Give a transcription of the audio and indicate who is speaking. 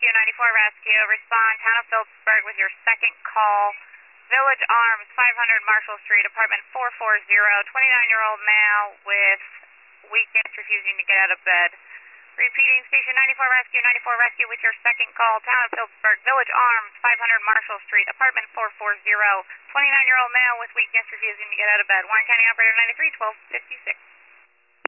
Speaker 1: Rescue, 94 Rescue. Respond, Town of Phillipsburg with your second call. Village Arms, 500 Marshall Street, apartment 440. 29-year-old male with weakness, refusing to get out of bed. Repeating, Station 94 Rescue, 94 Rescue with your second call. Town of Phillipsburg, Village Arms, 500 Marshall Street, apartment 440. 29-year-old male with weakness, refusing to get out of bed. Warren County Operator 93, 1256.